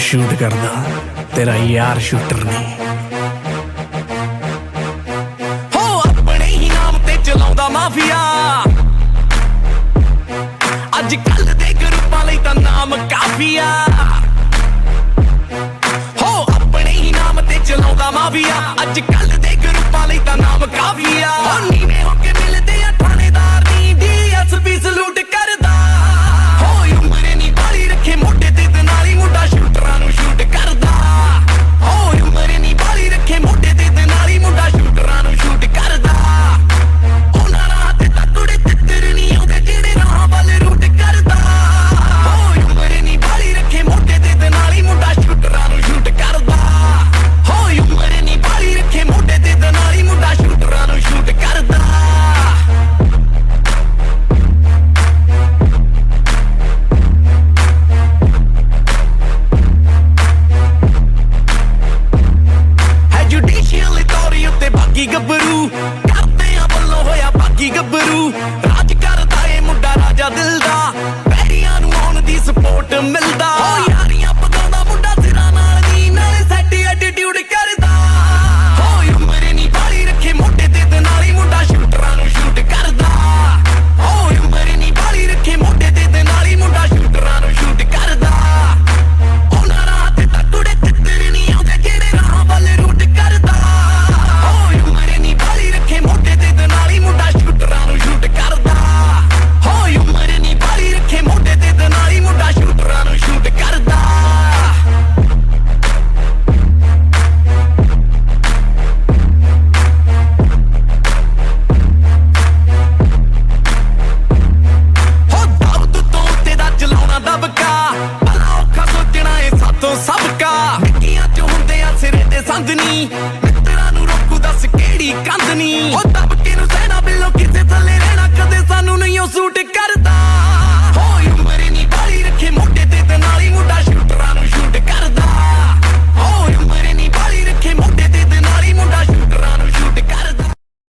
Shoot ਕਰਦਾ, ਤੇਰਾ ਯਾਰ ਸ਼ੂਟਰ ਨਹੀਂ। ਹੋ ਆਪਣੇ ਹੀ ਨਾਮ ਤੇ ਚਲਾਉਂਦਾ ਮਾਫੀਆ, ਅੱਜ ਕੱਲ ਦੇ ਗਰੁੱਪਾਂ ਲਈ ਤਾਂ ਨਾਮ ਕਾਫੀਆ। ਹੋ ਆਪਣੇ ਹੀ ਨਾਮ ਤੇ ਚਲਾਉਂਦਾ ਮਾਫੀਆ, ਅੱਜ ਕੱਲ ਦੇ ਗਰੁੱਪਾਂ ਲਈ ਤਾਂ ਨਾਮ ਕਾਫੀਆ। ਨੀਵੇਂ ਹੋ ਕੇ ਮਿਲਦੇ ਆ ਥਾਣੇਦਾਰ ਨੀ ਡੀਐਸਪੀ ਸਲੂਟ ਕਰਦਾ। ਹੋਈ ਉਮਰੇ ਨੀ ਬਾਲੀ ਰੱਖੇ ਮੋਢੇ ਤੇ ਨਾਲ ਹੀ ਮੁੰਡਾ ਸ਼ੂਟਰਾਂ ਨੂੰ ਸ਼ੂਟ ਕਰਦਾ। ਹੋਈ ਉਮਰੇ ਨੀ ਬਾਲੀ ਰੱਖੇ ਮੋਢੇ ਤੇ ਨਾਲ ਹੀ ਮੁੰਡਾ ਸ਼ੂਟਰਾਂ ਨੂੰ ਸ਼ੂਟ ਕਰਦਾ। ਉਹਨਾਂ ਰਾਹ ਤੇ ਤਕੜੇ ਤਿੱਤਰ ਨੀ ਆਉਂਦੇ ਜਿਹੜੇ ਰਾਹ ਵੱਲ ਰੂਟ ਕਰਦਾ। ਹੋਈ ਉਮਰੇ ਨੀ ਬਾਲੀ ਰੱਖੇ ਮੋਢੇ ਤੇ ਨਾਲ ਹੀ ਮੁੰਡਾ ਸ਼ੂਟਰਾਂ ਨੂੰ ਸ਼ੂਟ ਕਰਦਾ। ਹੋਈ ਉਮਰੇ ਨੀ ਬਾਲੀ ਰੱਖੇ ਮੋਢੇ ਤੇ ਨਾਲ ਹੀ ਮੁੰਡਾ ਸ਼ੂਟਰਾਂ ਨੂੰ ਸ਼ੂਟ ਕਰਦਾ। ਜੁਡੀਸ਼ੀਅਲ ਅਥਾਰਟੀ ਉੱਤੇ ਬਾਗੀ ਗੱਭਰੂ ਕਰਦੇ ਆ ਵੱਲੋਂ ਹੋਇਆ ਬਾਗੀ ਗੱਭਰੂ। ਰਾਜ ਕਰਦਾ ਏ ਮੁੰਡਾ ਰਾਜਾ ਦਿਲ ਦਾ, ਪੈਰੀਆਂ ਨੂੰ ਆਉਣ ਦੀ ਸਪੋਰਟ ਮਿਲਦਾ। ਯਾਰੀਆਂ ਪਕਾਉਂਦਾ ਮੁੰਡਾ ਸਿਰਾਂ ਨਾਲ ਨੀ, ਨਾਲੇ ਸੈਟ ਐਟੀਟਿਊਡ ਕਰਦਾ। ਹੋਈ ਉਮਰੇ ਨੀ ਬਾਲੀ ਰੱਖੇ ਮੋਢੇ ਤੇ ਨਾਲ ਹੀ ਮੁੰਡਾ ਸ਼ੂਟਰਾਂ ਨੂੰ ਸ਼ੂਟ ਕਰਦਾ। ਹੋਈ ਉਮਰੇ ਨੀ ਬਾਲੀ ਰੱਖੇ ਮੋਢੇ ਤੇ ਨਾਲ ਹੀ ਮੁੰਡਾ ਸ਼ੂਟਰਾਂ ਨੂੰ ਸ਼ੂਟ ਕਰਦਾ। ਉਹਨਾਂ ਰਾਹ ਤੇ ਤਕੜੇ ਤਿੱਤਰ ਨੀ ਆਉਂਦੇ ਜਿਹੜੇ ਰਾਹ ਵੱਲ ਰੂਟ ਕਰਦਾ। ਹੋਈ ਉਮਰੇ ਨੀ ਬਾਲੀ ਰੱਖੇ ਮੋਢੇ ਤੇ ਨਾਲ ਹੀ ਮੁੰਡਾ ਸ਼ੂਟਰਾਂ ਨੂੰ ਸ਼ੂਟ ਕਰਦਾ। ਹੋਈ ਉਮਰੇ ਨੀ ਬਾਲੀ ਰੱਖੇ ਮੋਢੇ ਤੇ ਨਾਲ ਹੀ ਮੁੰਡਾ ਸ਼ੂਟਰਾਂ ਨੂੰ ਸ਼ੂਟ ਕਰਦਾ। ਹੋ ਦਰਦ ਤੋਂ ਉੱਤੇ ਦਾ ਚਲਾਉਣਾ ਦਬਕਾ, ਭਲਾ ਔਖਾ ਸੋਚਣਾ ਏ ਸਾਥੋਂ ਸਬਕਾ। ਨਿੱਕੀਆਂ ਚ ਹੁੰਦੇ ਆ ਸਿਰੇ ਤੇ ਸੰਦ ਨੀ, ਮਿੱਤਰਾਂ ਨੂੰ ਰੋਕੂ ਦੱਸ ਕਿਹੜੀ ਕੰਧ ਨੀ। ਉਹ ਦਬਕੇ ਨੂੰ ਸਹਿਣਾ ਬਿੱਲੋ ਕਿਸੇ ਥੱਲੇ ਰਹਿਣਾ, ਕਦੇ ਸਾਨੂੰ ਨਹੀਂ ਉਹ ਸੂਟ